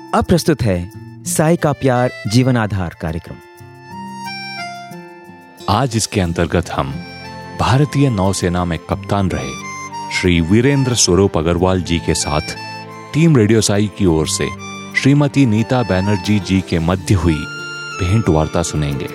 अब प्रस्तुत है साई का प्यार जीवन आधार कार्यक्रम। आज इसके अंतर्गत हम भारतीय नौसेना में कप्तान रहे श्री वीरेंद्र स्वरूप अग्रवाल जी के साथ टीम रेडियो साई की ओर से श्रीमती नीता बैनर्जी जी के मध्य हुई भेंट वार्ता सुनेंगे।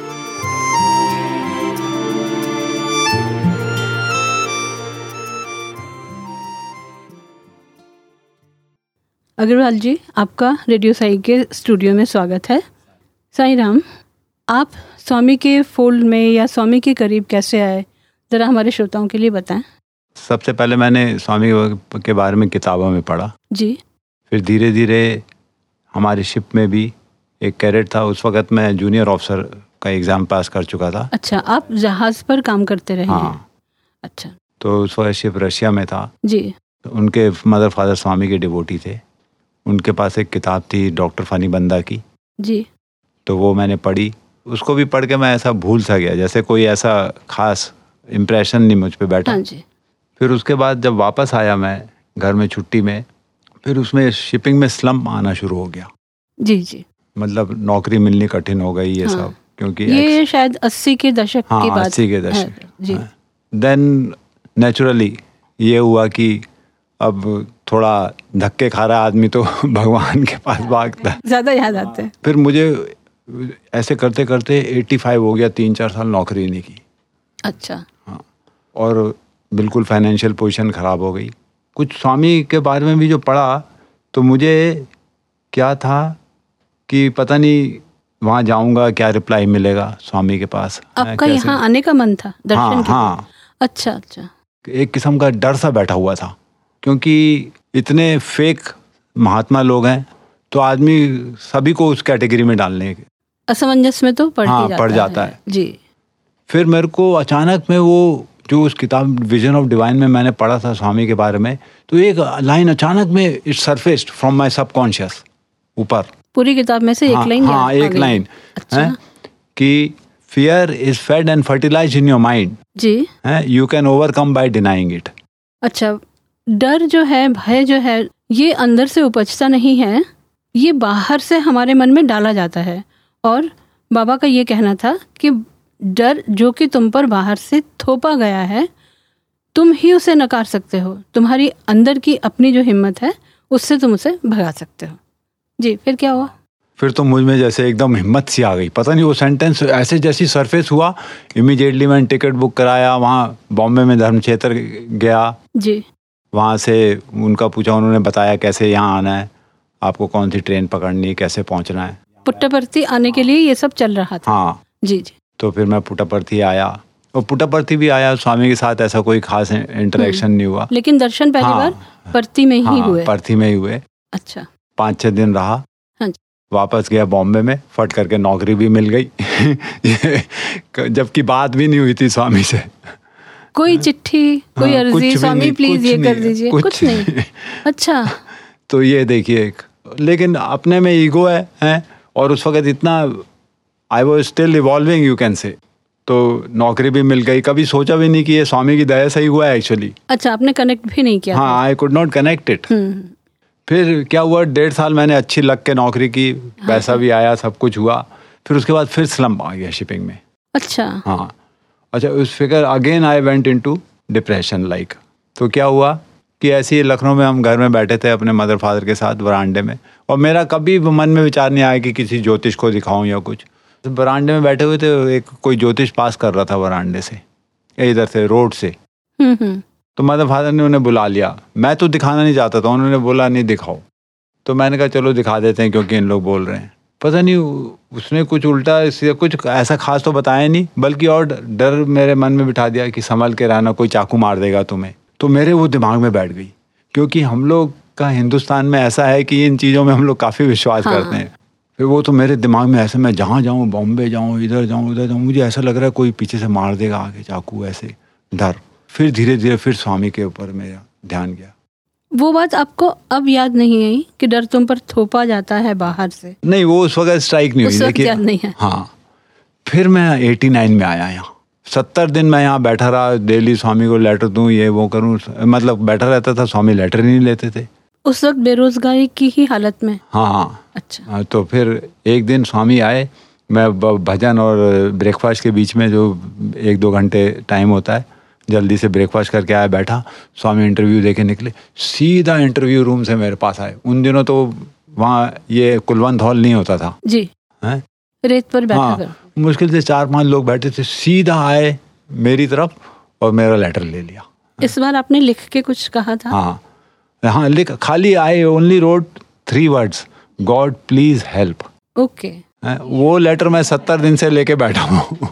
अग्रवाल जी, आपका रेडियो साई के स्टूडियो में स्वागत है। साईं राम, आप स्वामी के फोल्ड में या स्वामी के करीब कैसे आए, ज़रा हमारे श्रोताओं के लिए बताएं। सबसे पहले मैंने स्वामी के बारे में किताबों में पढ़ा जी। फिर धीरे धीरे हमारी शिप में भी एक कैडेट था। उस वक्त मैं जूनियर ऑफिसर का एग्ज़ाम पास कर चुका था। अच्छा, आप जहाज़ पर काम करते रहे हैं? हाँ। अच्छा। तो उस वक्त शिप रशिया में था जी। तो उनके मदर फादर स्वामी के डिवोटी थे। उनके पास एक किताब थी डॉक्टर फनी बंदा की जी। तो वो मैंने पढ़ी। उसको भी पढ़ के मैं ऐसा भूल सा गया, जैसे कोई ऐसा खास इम्प्रेशन नहीं मुझ पे बैठा। हाँ जी। फिर उसके बाद जब वापस आया मैं घर में छुट्टी में, फिर उसमें शिपिंग में स्लम्प आना शुरू हो गया। जी जी। मतलब नौकरी मिलनी कठिन हो गई ये सब, क्योंकि ये शायद 80 के दशक की बात। 80 के दशक जी। देन नेचुरली ये हुआ कि अब थोड़ा धक्के खा रहा आदमी तो भगवान के पास भागता है। ज़्यादा याद आते हैं। फिर मुझे ऐसे करते करते 85 हो गया, 3-4 साल नौकरी नहीं की। अच्छा। हाँ, और बिल्कुल फाइनेंशियल पोजीशन ख़राब हो गई। कुछ स्वामी के बारे में भी जो पढ़ा तो मुझे क्या था कि पता नहीं वहाँ जाऊँगा क्या रिप्लाई मिलेगा स्वामी के पास। आपका यहाँ आने का मन था दर्शन के? हाँ। अच्छा अच्छा। एक किस्म का डर सा बैठा हुआ था, क्योंकि इतने फेक महात्मा लोग हैं तो आदमी सभी को उस कैटेगरी में डालने के असमंजस में तो पड़ जाता है। जी। फिर मेरे को अचानक में वो जो उस किताब विजन ऑफ डिवाइन में मैंने पढ़ा था स्वामी के बारे में, तो एक लाइन अचानक में it surfaced from my subconscious ऊपर। पूरी किताब में से एक लाइन? हाँ, एक लाइन। अच्छा। कि fear is fed and fertilised in your mind जी, you can overcome by denying it. अच्छा, डर जो है, भय जो है, ये अंदर से उपजता नहीं है, ये बाहर से हमारे मन में डाला जाता है। और बाबा का ये कहना था कि डर जो कि तुम पर बाहर से थोपा गया है, तुम ही उसे नकार सकते हो। तुम्हारी अंदर की अपनी जो हिम्मत है उससे तुम उसे भगा सकते हो। जी, फिर क्या हुआ? फिर तो मुझ में जैसे एकदम हिम्मत सी आ गई। पता नहीं वो सेंटेंस ऐसे जैसी सरफेस हुआ, इमीडिएटली मैंने टिकट बुक कराया, वहाँ बॉम्बे में धर्म क्षेत्र गया जी। वहाँ से उनका पूछा, उन्होंने बताया कैसे यहाँ आना है, आपको कौन सी ट्रेन पकड़नी है, कैसे पहुँचना है। पुट्टपर्ती आने के लिए ये सब चल रहा था? हाँ जी जी। तो फिर मैं पुट्टपर्ती आया, और पुट्टपर्ती भी आया। स्वामी के साथ ऐसा कोई खास इंटरेक्शन नहीं हुआ, लेकिन दर्शन पहली बार पर्ती में ही हुए? पर्ती में ही हुए। अच्छा। 5-6 दिन रहा। हाँ। वापस गया बॉम्बे में, फट करके नौकरी भी मिल गई जबकि बात भी नहीं हुई थी स्वामी से। कोई चिट्ठी, कोई अर्जी, स्वामी प्लीज ये कर दीजिए, कुछ नहीं। अच्छा। तो ये देखिए, लेकिन अपने में ईगो है और उस वक्त इतना I was still evolving you can say. तो नौकरी भी मिल गई। कभी सोचा भी नहीं कि ये स्वामी की दया से ही हुआ है एक्चुअली। अच्छा, आपने कनेक्ट भी नहीं किया? हाँ, I could not connect it. फिर क्या हुआ, 1.5 साल मैंने अच्छी लग के नौकरी की, पैसा भी आया, सब कुछ हुआ। फिर उसके बाद फिर स्लम्प आ गया शिपिंग में। अच्छा। हाँ। अच्छा, उस figure again I went into depression like. तो क्या हुआ कि ऐसे ही लखनऊ में हम घर में बैठे थे अपने मदर फादर के साथ वरांडे में, और मेरा कभी मन में विचार नहीं आया कि किसी ज्योतिष को दिखाऊं या कुछ। तो वरांडे में बैठे हुए थे, एक कोई ज्योतिष पास कर रहा था वरांडे से, इधर से रोड से। तो मदर फादर ने उन्हें बुला लिया। मैं तो दिखाना नहीं चाहता था, उन्होंने बोला नहीं दिखाओ। तो मैंने कहा चलो दिखा देते हैं, क्योंकि इन लोग बोल रहे हैं। पता नहीं उसने कुछ उल्टा कुछ ऐसा खास तो बताया नहीं, बल्कि और डर मेरे मन में बिठा दिया कि संभल के रहना, कोई चाकू मार देगा तुम्हें। तो मेरे वो दिमाग में बैठ गई, क्योंकि हम लोग का हिंदुस्तान में ऐसा है कि इन चीज़ों में हम लोग काफ़ी विश्वास करते हैं। फिर वो तो मेरे दिमाग में ऐसे, मैं जहाँ जाऊँ, बॉम्बे जाऊँ, इधर जाऊँ, उधर जाऊँ, मुझे ऐसा लग रहा है कोई पीछे से मार देगा आगे चाकू, ऐसे डर। फिर धीरे धीरे फिर स्वामी के ऊपर मेरा ध्यान गया। वो बात आपको अब याद नहीं आई कि डर तुम पर थोपा जाता है बाहर से? नहीं, वो उस वक्त स्ट्राइक नहीं हुई, लेकिन हाँ फिर मैं 89 में आया यहाँ। 70 दिन मैं यहाँ बैठा रहा, डेली स्वामी को लेटर दूं, ये वो करूं, मतलब बैठा रहता था। स्वामी लेटर नहीं लेते थे उस वक्त, बेरोजगारी की ही हालत में। हाँ, अच्छा। तो फिर एक दिन स्वामी आए, मैं भजन और ब्रेकफास्ट के बीच में जो 1-2 घंटे टाइम होता है, जल्दी से ब्रेकफास्ट करके आया, बैठा, स्वामी इंटरव्यू देके निकले, सीधा इंटरव्यू रूम से मेरे पास आए। उन दिनों तो वहाँ ये कुलवंत हॉल नहीं होता था जी, हैं? रेत पर बैठा हाँ, कर। मुश्किल से 4-5 लोग बैठे थे, सीधा आए मेरी तरफ और मेरा लेटर ले लिया। इस बार आपने लिख के कुछ कहा था? हाँ, लिख, खाली I only wrote 3 words, God please help. Okay. वो लेटर मैं 70 दिन से लेके बैठा हूँ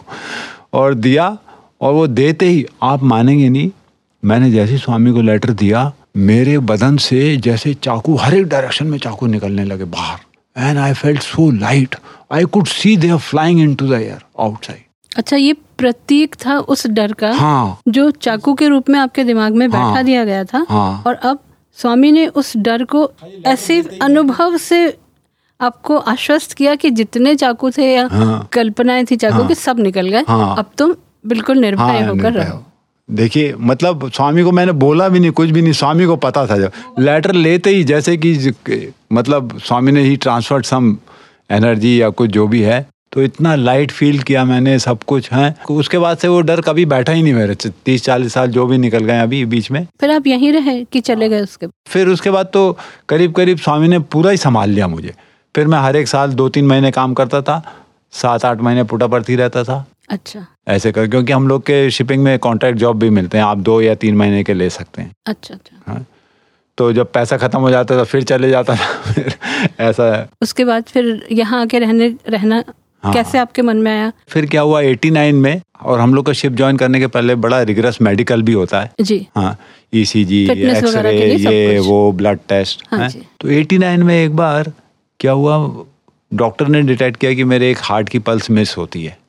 और दिया, और वो देते ही, आप मानेंगे नहीं, मैंने जैसे स्वामी को लेटर दिया, मेरे बदन से जैसे चाकू, हर एक डायरेक्शन में चाकू निकलने लगे बाहर, and I felt so light, I could see they are flying into the air outside. अच्छा, ये प्रतीक था उस डर का, हाँ, जो चाकू के रूप में आपके दिमाग में बैठा हाँ, दिया गया था। हाँ, और अब स्वामी ने उस डर को ऐसे अनुभव से आपको आश्वस्त किया कि जितने चाकू थे या हाँ, कल्पनाएं थी चाकू की, सब निकल गए। हाँ, अब तुम बिल्कुल निर्भय होकर रहो। देखिए, मतलब स्वामी को मैंने बोला भी नहीं, कुछ भी नहीं, स्वामी को पता था। जब लेटर लेते ही जैसे कि मतलब स्वामी ने ही ट्रांसफर्ड सम एनर्जी या कुछ जो भी है, तो इतना लाइट फील किया मैंने, सब कुछ है। उसके बाद से वो डर कभी बैठा ही नहीं मेरे। 30-40 साल जो भी निकल गए अभी बीच में। फिर आप यहीं रहे कि चले गए उसके? फिर उसके बाद तो करीब करीब स्वामी ने पूरा ही संभाल लिया मुझे। फिर मैं हर एक साल 2-3 महीने काम करता था, 7-8 महीने पुटापर्थी रहता था। अच्छा। ऐसे कर, क्योंकि हम लोग के शिपिंग में कॉन्ट्रैक्ट जॉब भी मिलते हैं, आप 2 या 3 महीने के ले सकते हैं। अच्छा अच्छा। हाँ, तो जब पैसा खत्म हो जाता था फिर चले जाता था फिर ऐसा है। उसके बाद फिर यहाँ आके रहना हाँ, कैसे आपके मन में आया? फिर क्या हुआ 89 में, और हम लोग का शिप ज्वाइन करने के पहले बड़ा रिगरस मेडिकल भी होता है जी। हाँ, ECG, एक्सरे, ये वो ब्लड टेस्ट। हाँ, तो 89 में एक बार क्या हुआ, डॉक्टर ने डिटेक्ट किया कि मेरे एक हार्ट की पल्स मिस होती है।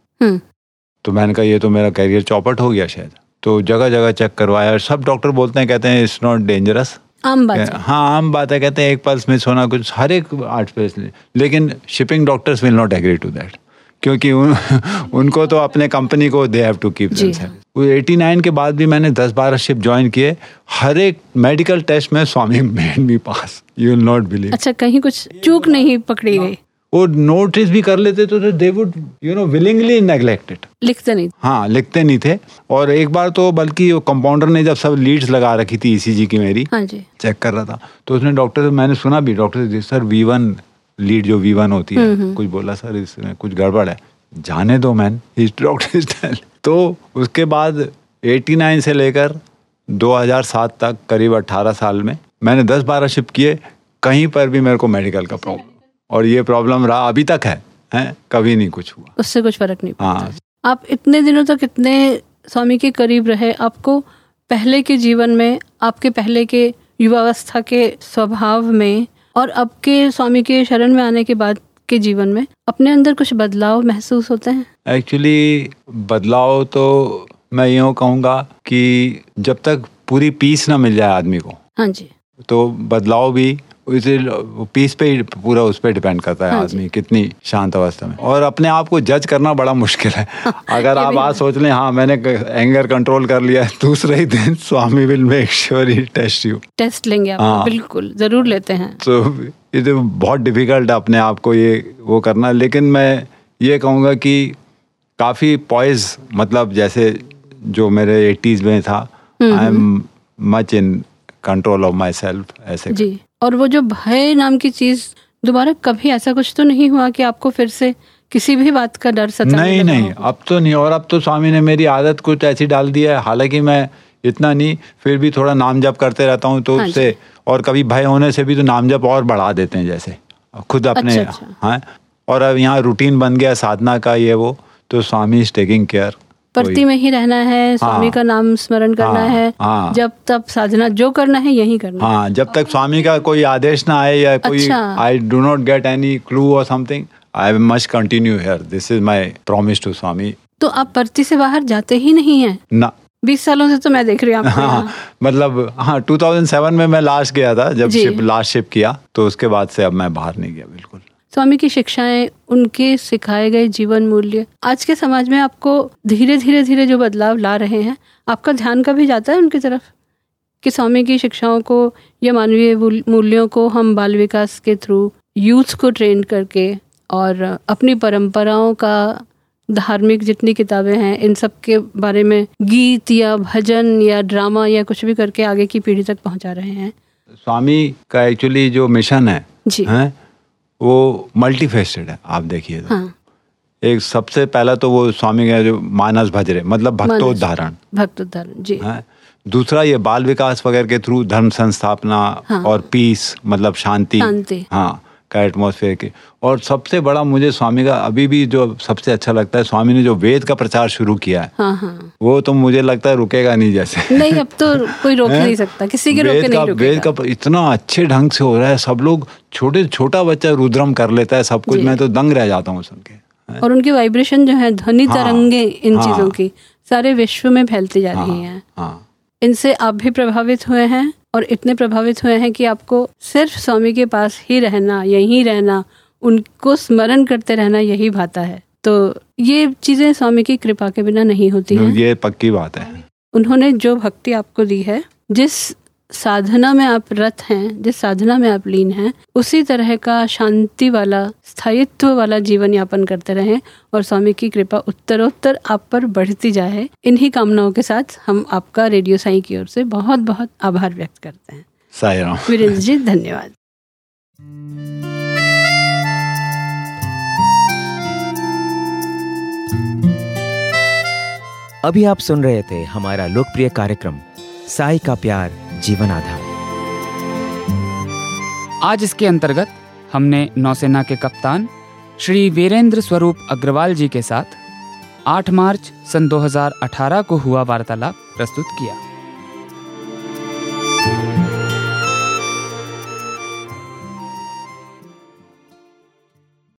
तो मैंने कहा ये तो मेरा कैरियर चौपट हो गया शायद। तो जगह जगह चेक करवाया, सब डॉक्टर बोलते हैं, कहते हैं इट्स नॉट डेंजरस, आम बात है। हाँ, आम बात है, कहते हैं एक पल्स मिस होना कुछ हर एक हार्ट पे। लेकिन shipping doctors will not agree to that, क्योंकि उनको तो अपने कंपनी को they have to keep themself. 89 के बाद भी मैंने 10-12 शिप ज्वाइन किए, हर एक मेडिकल टेस्ट में Swami made me pass, you will not believe. अच्छा, कहीं कुछ चूक नहीं पकड़ी गई? वो नोटिस भी कर लेते तो they would willingly neglect it, लिखते नहीं। हाँ, लिखते नहीं थे। और एक बार तो बल्कि वो कंपाउंडर ने जब सब लीड्स लगा रखी थी ECG की मेरी, हाँ जी, चेक कर रहा था, तो उसने डॉक्टर, मैंने सुना भी डॉक्टर से, सर V1 लीड जो V1 होती है, कुछ बोला सर इसमें कुछ गड़बड़ है, जाने दो मैन, डॉक्टर। तो उसके बाद 89 से लेकर 2007 तक करीब 18 साल में मैंने 10-12 शिप किए, कहीं पर भी मेरे को मेडिकल का प्रॉब्लम, और ये प्रॉब्लम रहा अभी तक है, कभी नहीं कुछ हुआ, उससे कुछ फर्क नहीं पड़ता। हाँ। आप इतने दिनों तक इतने स्वामी के करीब रहे, आपको पहले के जीवन में, आपके पहले के युवावस्था के स्वभाव में और अब के स्वामी के शरण में आने के बाद के जीवन में अपने अंदर कुछ बदलाव महसूस होते हैं? एक्चुअली बदलाव तो मैं यूँ कहूँगा कि जब तक पूरी पीस ना मिल जाए आदमी को, हाँ जी, तो बदलाव भी पीस पे ही पूरा उस पर डिपेंड करता है। हाँ, आदमी कितनी शांत अवस्था में, और अपने आप को जज करना बड़ा मुश्किल है। अगर आप आज सोच लें हाँ मैंने एंगर कंट्रोल कर लिया, दूसरे ही दिन Swami will make sure he test लेंगे आप। हाँ, बिल्कुल जरूर लेते हैं। तो ये तो बहुत डिफिकल्ट है अपने आप को ये वो करना, लेकिन मैं ये कहूँगा कि काफ़ी पॉइज, मतलब जैसे जो मेरे 80s में था, I am much in control of my self, ऐसे जी। और वो जो भय नाम की चीज, दोबारा कभी ऐसा कुछ तो नहीं हुआ कि आपको फिर से किसी भी बात का डर सताने लगा? नहीं, अब तो नहीं। और अब तो स्वामी ने मेरी आदत कुछ ऐसी डाल दी है, हालांकि मैं इतना नहीं, फिर भी थोड़ा नाम जप करते रहता हूँ, तो उससे, और कभी भय होने से भी तो नाम जप और बढ़ा देते हैं, जैसे खुद अपने। अच्छा। हाँ, और अब यहाँ रूटीन बन गया साधना का, ये वो, तो स्वामी इज टेकिंग केयर। प्रति में ही रहना है, स्वामी का नाम स्मरण करना है, जब तब साधना जो करना है यही करना है। हाँ, जब तक स्वामी का कोई आदेश ना आए या कोई I do not get any clue और something, I must continue here, this is my promise to Swami. तो आप परती से बाहर जाते ही नहीं है ना? 20 सालों से तो मैं देख रही हूँ। हाँ, मतलब हाँ, 2007 में मैं लास्ट गया था, जब लास्ट शिप किया, तो उसके बाद से अब मैं बाहर नहीं गया बिल्कुल। स्वामी की शिक्षाएं, उनके सिखाए गए जीवन मूल्य आज के समाज में आपको धीरे धीरे जो बदलाव ला रहे हैं, आपका ध्यान कभी जाता है उनकी तरफ कि स्वामी की शिक्षाओं को या मानवीय मूल्यों को हम बाल विकास के थ्रू यूथ को ट्रेन करके और अपनी परंपराओं का, धार्मिक जितनी किताबें हैं इन सब के बारे में गीत या भजन या ड्रामा या कुछ भी करके आगे की पीढ़ी तक पहुंचा रहे हैं। स्वामी का एक्चुअली जो मिशन है जी वो मल्टीफेस्टेड है। आप देखिए तो हाँ। एक सबसे पहला तो वो स्वामी का जो मानस भजरे मतलब भक्तोद्धारण जी। दूसरा ये बाल विकास वगैरह के थ्रू धर्म संस्थापना और पीस मतलब शांति हाँ का एटमॉस्फेयर के। और सबसे बड़ा मुझे स्वामी का अभी भी जो सबसे अच्छा लगता है, स्वामी ने जो वेद का प्रचार शुरू किया है वो तो मुझे लगता है रुकेगा नहीं जैसे। नहीं अब तो कोई रोक नहीं सकता, किसी के रोके नहीं रुकेगा। वेद का इतना अच्छे ढंग से हो रहा है, सब लोग छोटा बच्चा रुद्रम कर लेता है सब कुछ। मैं तो दंग रह जाता हूँ सुन के। और उनकी वाइब्रेशन जो है, ध्वनि तरंगे इन चीजों की सारे विश्व में फैलती जा रही हैं। इनसे आप भी प्रभावित हुए हैं और इतने प्रभावित हुए हैं कि आपको सिर्फ स्वामी के पास ही रहना, यहीं रहना, उनको स्मरण करते रहना यही भाता है। तो ये चीजें स्वामी की कृपा के बिना नहीं होती हैं। ये पक्की बात है। उन्होंने जो भक्ति आपको दी है, जिस साधना में आप रत हैं, जिस साधना में आप लीन हैं, उसी तरह का शांति वाला, स्थायित्व वाला जीवन यापन करते रहें और स्वामी की कृपा उत्तरोत्तर आप पर बढ़ती जाए। इन्हीं कामनाओं के साथ हम आपका रेडियो साईं की ओर से बहुत बहुत आभार व्यक्त करते हैं। साईं राम। वीरेंद्र जी धन्यवाद। अभी आप सुन रहे थे हमारा लोकप्रिय कार्यक्रम साई का प्यार जीवन आधार। आज इसके अंतर्गत हमने नौसेना के कप्तान श्री वीरेंद्र स्वरूप अग्रवाल जी के साथ 8 मार्च सन 2018 को हुआ वार्तालाप प्रस्तुत किया।